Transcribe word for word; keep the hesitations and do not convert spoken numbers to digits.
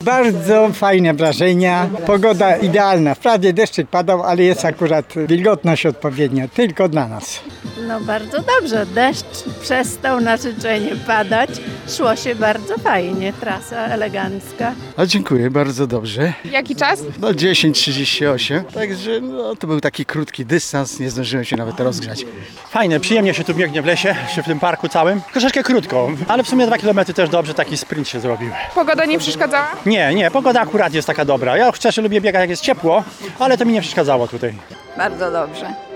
Bardzo fajne wrażenia. Pogoda idealna. Wprawdzie deszczyk padał, ale jest akurat wilgotność odpowiednia. Tylko dla nas. No bardzo dobrze. Deszcz przestał na życzenie padać. Szło się bardzo fajnie. Trasa elegancka. A dziękuję, bardzo dobrze. Jaki czas? No dziesięć trzydzieści osiem, także no, to był taki krótki dystans, nie zdążyłem się nawet rozgrzać. Fajnie, przyjemnie się tu biegnie w lesie, się w tym parku całym. Troszeczkę krótko, ale w sumie dwa kilometry też dobrze, taki sprint się zrobił. Pogoda nie przeszkadzała? Nie, nie, pogoda akurat jest taka dobra. Ja chociaż lubię biegać jak jest ciepło, ale to mi nie przeszkadzało tutaj. Bardzo dobrze.